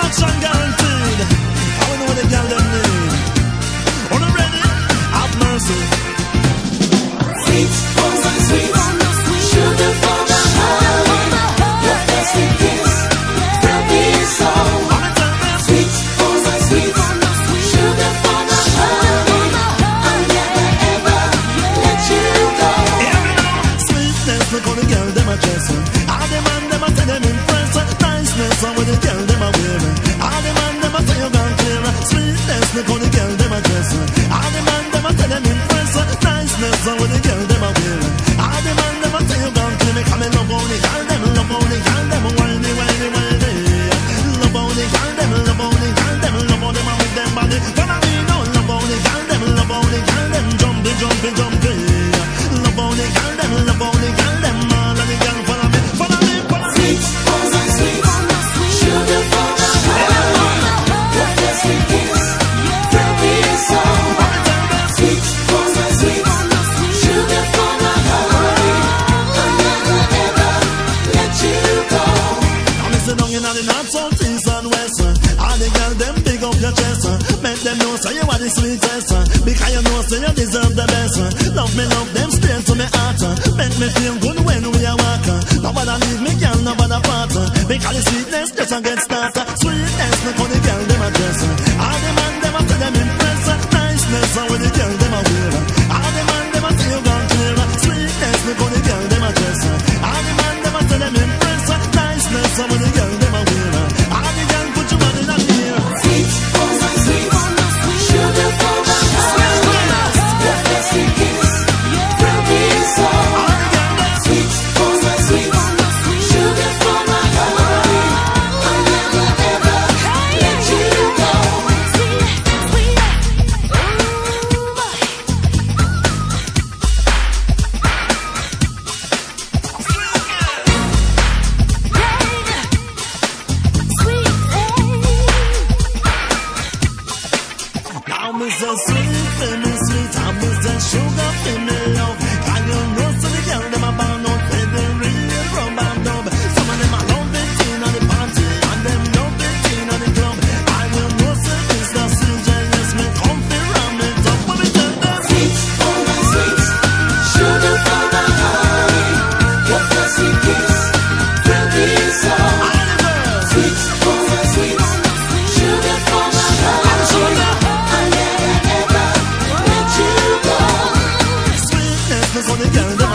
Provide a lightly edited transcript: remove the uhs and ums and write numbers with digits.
Action guaranteed. I don't know what the girl them need. On the ready, have mercy. Sweet, oh my sweet, sugar for my heart. Your first sweet kiss from me soul. Sweet, oh my sweet, sugar for my heart. I'll never ever let you go. Sweetness, look on the girl them a dress. All the man them a tell them impress. Niceness, on with the girl them a wear. All the man them a say you gone clear. Sweetness, look on the girl them a dress. All the man them a tell them impress. Niceness, on with the girl them a wear. All the man them a say you gone clear. Make me love on the girl them, love on the girl them, whiny, whiny, whiny. Love on the girl them, love on the girl them, love on them and with them body. Follow me now, love on the girl them, love on the girl them, jumpy, jumpy, jumpy. Love on the girl them, love on the girl them, all of the girl follow me, follow me, follow me. Sweet, oh my sweet, sugar for my heart. Your first sweet kiss from me soul. Sweet, oh my sweet, sugar for my heart. I'll never ever let you go. I'm missing down in all the north, south, east and west. All the girls them big up your chest. Make them know say you are the sweetest. Because you know say you deserve the best. Love me, love them straight to me heart. Make me feel good when we are walking. Nobody leave me, girl, nobody part. Because the sweetness just a get started. Sweetness, look how the girl them a dress. All the man them a tell them impress. Niceness, how the girl them a wear. All the man them a say you gone clear. Sweetness, look how the girl them a dress. All the man them a tell them impress. Niceness, how the girl them a wear. All the girl put your man in a ear. Sweet, oh my sweet, sugar for my heart. Your first sweet kiss from me soul. Sweet, oh my sweet, sugar for my heart. I'll never ever let you go. Now me so sweet, for me sweet, I me so sugar, for me love. Can you know so the girl them a born out for the real rum and dub. Some of them a love it in on the party, and them love it in on the club. I will know so it's the CJS, me come fi ram it up, but me tell them. Sweet, oh my sweet, sugar for my heart. Your first sweet kiss from me soul. Sweet, oh my sweet, sugar for my heart. I'll never ever let you go. Sweetness, look how the girl